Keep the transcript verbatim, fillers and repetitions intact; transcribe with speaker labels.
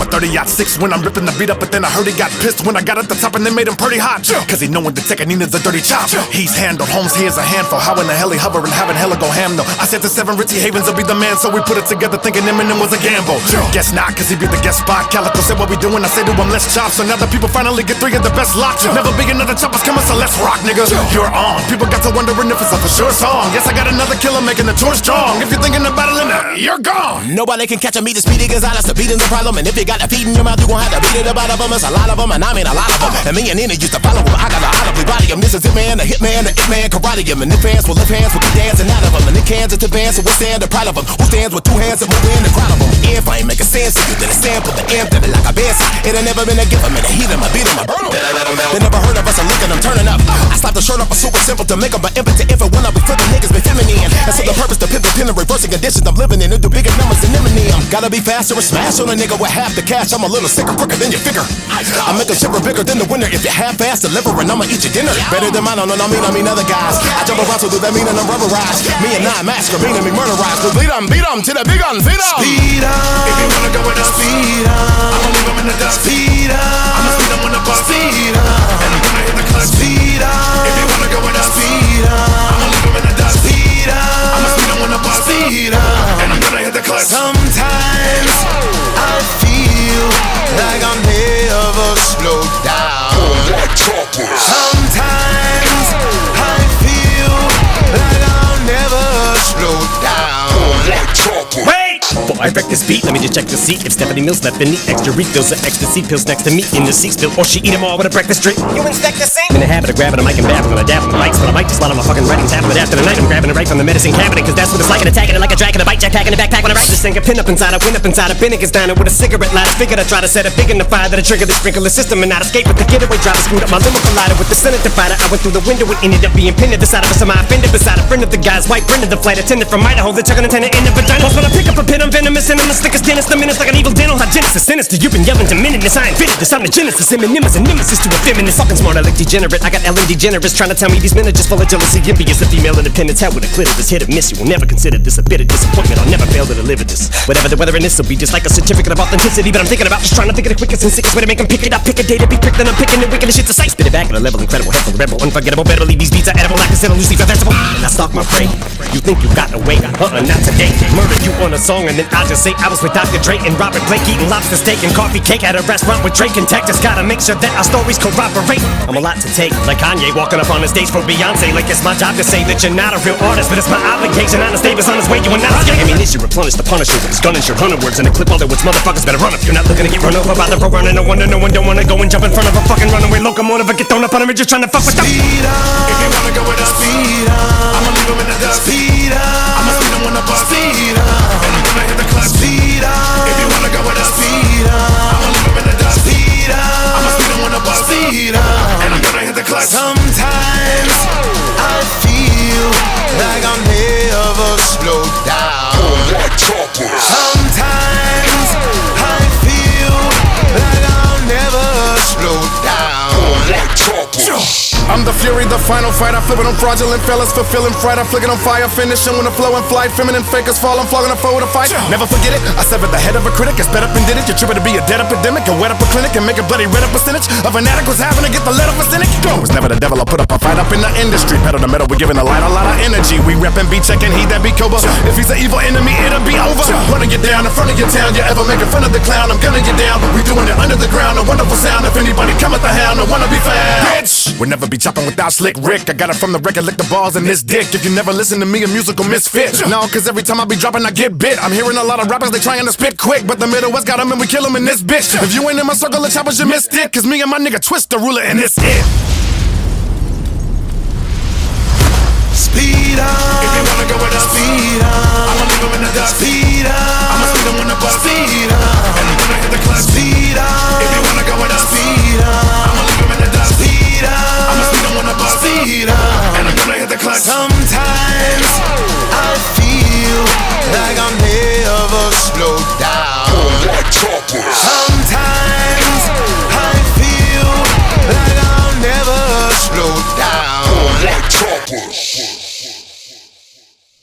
Speaker 1: a thirty aught six when I'm ripping the beat up, but then I heard he got pissed when I got at the top and they made him pretty hot. Cause he knowin' the Tekanina's a dirty chop. He's handled, Holmes here's a handful. How in the hell he hover and having hella go ham though? I said to seven Ritzy Havens will be the man, so we put it together thinking Eminem was a gamble. Guess not, cause he be the guest spot. Calico said what we doing, I say to him let's chop. So now the people finally get three of the best locks. Never be another choppers coming, so let's rock, nigga. You're on. People got to wondering if it's a for sure song. Yes, I got another killer making the tour strong. If you're thinking of battling it, you're gone.
Speaker 2: Nobody can catch a meat as speedy Gonzalez. The beating's a problem, and if you got a feed in your mouth, you gon' have to beat it about of them. It's a lot of them, and I mean a lot of them. And me and Nina used to follow them. I got a audibly body him. This is Hitman, the Hitman, the Hitman, karate him. And if hands will lift hands, we'll get dancing out of them. And if cans into bands, so we'll stand the pride of them. Who stands with two hands and move in the crowd of them? If I ain't making sense, if you did a sample, the amp, that it like a bass. It ain't never been a gift, I'm in a heat, I beat him, I burn him. They never heard of us, I look at them turning up. I slap the shirt up, a super simple to make them an impotent infant when I be flipping niggas, be feminine. And so the purpose to pivot, pin and reversing conditions I'm living in. And do bigger numbers than Eminem. Gotta be faster and smash on a nigga with half the cash. I'm a little sicker, quicker than you figure. I make a shiver bigger than the winner. If you half-ass delivering, I'ma eat your dinner. Better than mine, I don't mean I mean other guys. I jump around, so do that mean I'm rubberized? Me and nine masker, meaning me murderized. Cause lead them, beat them to the big gun, feed them.
Speaker 3: Speed up.
Speaker 1: If you wanna go with us,
Speaker 3: speed up.
Speaker 1: I'ma leave them in the dust.
Speaker 3: Speed up.
Speaker 1: I'ma speed them when the bus.
Speaker 3: Speed up.
Speaker 1: And I'm gonna hit the clutch.
Speaker 3: Speed up.
Speaker 1: If you wanna go with us,
Speaker 3: speed up.
Speaker 1: I'ma leave them in the dust.
Speaker 3: Speed up.
Speaker 1: I'ma speed them when the bus.
Speaker 3: Speed up.
Speaker 1: And I'm gonna hit the clutch.
Speaker 3: Sometimes I feel like I'll never slow down. Sometimes I feel like I'll never slow down.
Speaker 4: Wait! Before I wreck this beat, let me just check to see if Stephanie Mills left any extra refills or ecstasy pills next to me in the seat spill, or she eat them all with a breakfast drink.
Speaker 3: You inspect the sink?
Speaker 4: I'm in the habit of grabbing a mic and babbling, I dab on the mics, but I might just slide on my fucking writing tablet after the night. I'm grabbing it right from the medicine cabinet, cause that's what it's like, and attacking it like a dragon, a bite jackpack in a backpack when I write this thing. A pin up inside, I went up inside a Binnigan's diner with a cigarette lighter. Figured I try to set a big in the fire that'll trigger the sprinkler system and not escape with the getaway driver. Screwed up my limo collider with the Senate divider. I went through the window and ended up being pinned at the side of a semi-offended beside a friend of the guy's white friend of the flight attendant from Idaho that took an antenna in the vagina. Plus when I pick up a pin, I'm venomous and I'm the slickest dentist. The menace like an evil dental hygienist. Sinister, you've been yelling to minutes. I ain't fitted this. I'm the genesis. Eminem is a nemesis to a feminist. Fucking smart, I like degenerate. I got Ellen DeGeneres trying to tell me these men are just full of jealousy. Envious of female independence. Hell with a clitoris. Hit or miss. You will never consider this a bit of disappointment. I'll never fail to deliver this. Whatever the weather in this will be just like a certificate of authenticity. But I'm thinking about just trying to think of the quickest and sickest way to make them pick it up. Pick a day to be pricked and I'm picking the wicked shit to say. Spit it back at a level incredible. Helpful, rebel, unforgettable. Better believe these beats are edible. Like I said, a Lucifer vegetable. And I stalk my prey. You think you got away? Uh-uh, not today. Murder you on a song and then I'll just say I was with Doctor Dre and Robert Blake eating lobster steak and coffee cake at a restaurant with Drake and Tech. Just gotta make sure that our stories corroborate. I'm a lot to take, like Kanye walking up on the stage for Beyonce. Like it's my job to say that you're not a real artist, but it's my obligation. Honest Davis on his way, you are not. Ammunition replenish the Punisher with his gun and your hunter words and a clip all the words. Motherfuckers better run if you're not looking to get run over by the pro runner. No wonder no one don't wanna go and jump in front of a fucking runaway locomotive or get thrown up on a ridge just trying to fuck with the
Speaker 3: speed up.
Speaker 1: If you wanna go with us,
Speaker 3: speed up.
Speaker 1: I'ma leave them in the dust.
Speaker 3: Speed up.
Speaker 1: I'ma speed them when the bus.
Speaker 3: Speed up.
Speaker 1: And I'm gonna hit the clutch.
Speaker 3: Speed up.
Speaker 1: If you wanna go with us,
Speaker 3: speed up.
Speaker 1: I'ma leave them in the dust.
Speaker 3: Speed up.
Speaker 1: I'ma speed them when the bus.
Speaker 3: Speed up.
Speaker 1: And I'm gonna hit the clutch.
Speaker 3: Sometimes I feel like I'll never slow down. Sometimes I feel like I'll never slow down.
Speaker 1: I'm the fury, the final fight. I flip it on fraudulent fellas, fulfilling fright. I flick it on fire, finishing when the flow and flight. Feminine fakers fall, I'm flogging a foe to fight. Never forget it, I severed the head of a critic. I sped up and did it. You're tripping to be a dead epidemic and wet up a clinic and make a bloody red up percentage of an addict was having to get the lead of a cynic. It was never the devil, I put up a fight up in the industry. Pedal to metal, we're giving the light a lot of energy. We reppin' beat checking, he that be Cobra. If he's an evil enemy, it'll be over. Running you down in front of your town, you ever making fun of the clown, I'm gunning you down. We doing it under the ground, a wonderful sound. If anybody come at the hound, I wanna be found. Bitch, we'll never be chopping without Slick Rick. I got it from the record, lick the balls in this dick. If you never listen to me, a musical misfit. No, cause every time I be dropping, I get bit. I'm hearing a lot of rappers, they trying to spit quick, but the Midwest got them and we kill them in this bitch. If you ain't in my circle of choppers, you missed it. Cause me and my nigga Twist the ruler and it's it.
Speaker 3: Speed up.
Speaker 1: If you wanna go with us,
Speaker 3: speed up.
Speaker 1: I'ma leave them in the dust.
Speaker 3: Speed up.
Speaker 1: I'ma speed them when the bus.
Speaker 3: Speed up.
Speaker 1: And I'm gonna hit the clutch.
Speaker 3: Speed up.
Speaker 1: If you wanna go with us,
Speaker 3: speed up.
Speaker 1: I'ma leave them in the dust.
Speaker 3: Speed up.
Speaker 1: I'ma speed them when the bus.
Speaker 3: Speed up.
Speaker 1: And I'm gonna hit the clutch.
Speaker 3: Sometimes I feel like I'll never slow down.